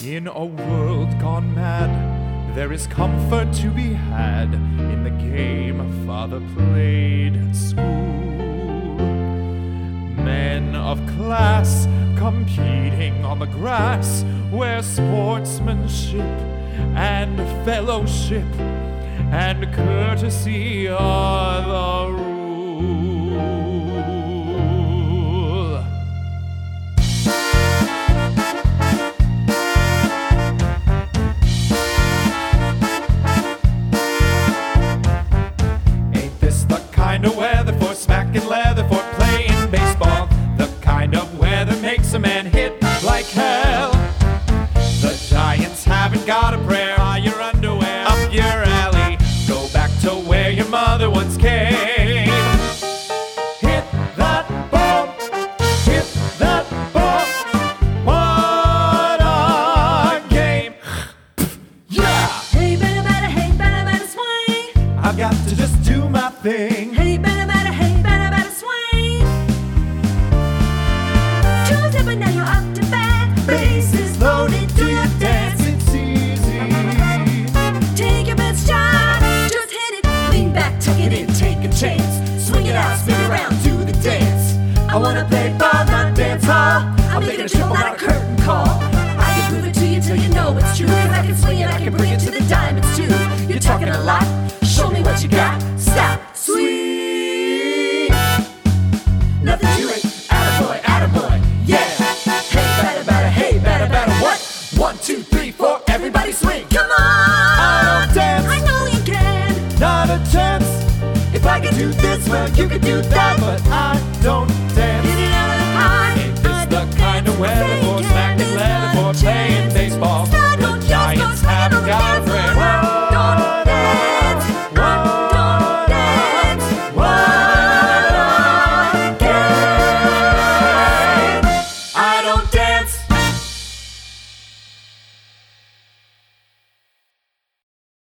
In a world gone mad, there is comfort to be had in the game Father played at school. Men of class competing on the grass, where sportsmanship and fellowship and courtesy are the rule. Ain't this the kind of weather for smacking leather, for playing baseball? The kind of weather makes a man hit like hell. The Giants haven't got a prayer. Are your underwear up your alley? Go back to where your mother once came. Hit that ball, hit that ball. What a game! Yeah! Hey, better swing. I've got to just do my thing. Hey, better swing. Two step and now you're up to bat. Bases loaded, do your dance. It's easy. Take your best shot, just hit it. Lean back, tuck it in, take a chance. Swing it out, spin around, do the dance. I wanna play ball, not dance hall. I'm making a triple, not a curtain call. I can prove it to you till you know it's true. 'Cause I can swing it, I can bring it to the diamonds too. You're talking a lot, show me what you got.